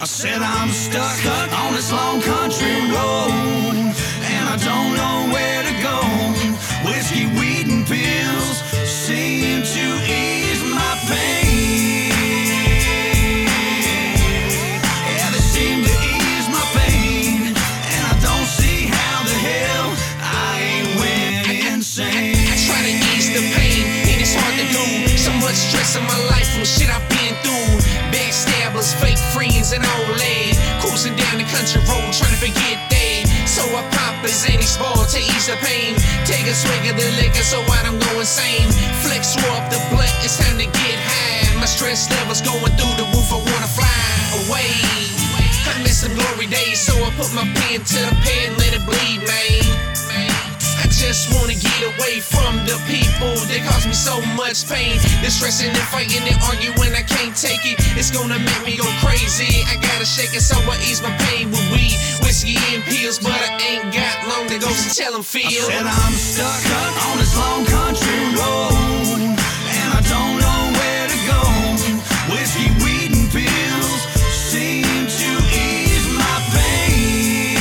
I said I'm stuck on this long country road, and I don't know where to go. Whiskey, weed, and pills seem to ease my pain. Yeah, they seem to ease my pain, and I don't see how the hell I ain't went insane. I try to ease the pain, and it's hard to do. So much stress in my life from shit I've been through. Backstabbers, fake friends, and all that. Cruising down the country road, trying to forget that. So I pop a Xannies ball to ease the pain. Take a swig of the liquor so I don't go insane. Flex up the blunt, it's time to get high. My stress levels going through the roof, I wanna fly away. I miss the glory days, so I put my pen to the pen, let it bleed, man. I just wanna get away from the people that cause me so much pain. They're stressing and fighting and arguing, I can't take it. It's gonna make me go crazy. I gotta shake it so I ease my pain with weed, whiskey, and pills. But I ain't got long to go, so tell them feel. I said I'm stuck on this long country road, and I don't know where to go. Whiskey, weed, and pills seem to ease my pain.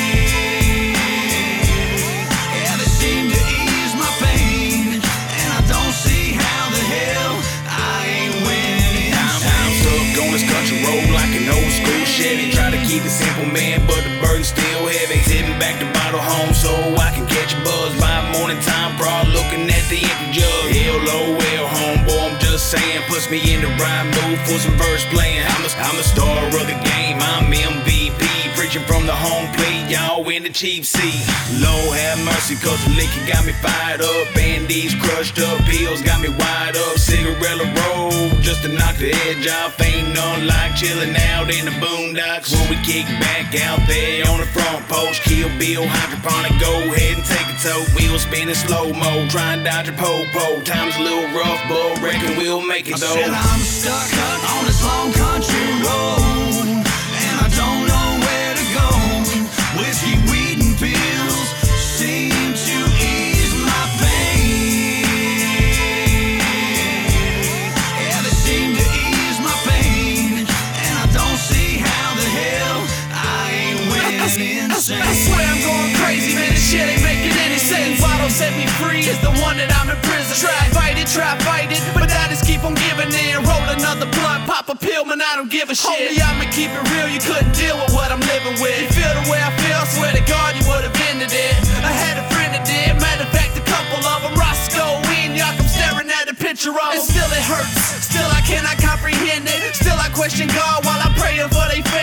Yeah, they seem to ease my pain, and I don't see how the hell I ain't went insane. I'm stuck on this country road like an old school Chevy. Try to keep it simple, man, but the burden's still heavy. Sitting back to bottle home so I can catch a buzz. By morning time, bro, looking at the empty jug. LOL, homeboy, I'm just saying, puts me in the right mood for some verse playing. I'm the star of the game, I'm MVP. Preaching from the home plate, y'all in the cheap seat. Lord have mercy, cause the liquor got me fired up. And these crushed up pills got me wide up. Cigarella roll, just to knock the edge off. Ain't none like chilling out in the boondocks when we kick back out there on the front porch. Kill Bill, hydroponic, go ahead and take a tote. Wheels spinning slow-mo, try and dodge a po-po. Time's a little rough, but reckon we'll make it though. I said I'm stuck on this long country road, and I don't know where to go. Whiskey, weed, and pills seem to ease my pain. Yeah, they seem to ease my pain, and I don't see how the hell I ain't went insane. I swear I'm going crazy, man, this shit ain't making any sense. Why don't set me free is the one that I'm in prison. Try fight it, but I just keep on giving in. Roll another blunt, pop a pill, man, I don't give a shit. Homie, I'ma keep it real, you couldn't deal with what I'm living with. You feel the way I feel, I swear to God you would've ended it. I had a friend that did, matter of fact a couple of them. Roscoe, Enoch, I'm staring at a picture of them. And still it hurts, still I cannot comprehend it. Still I question God while I'm praying for they family.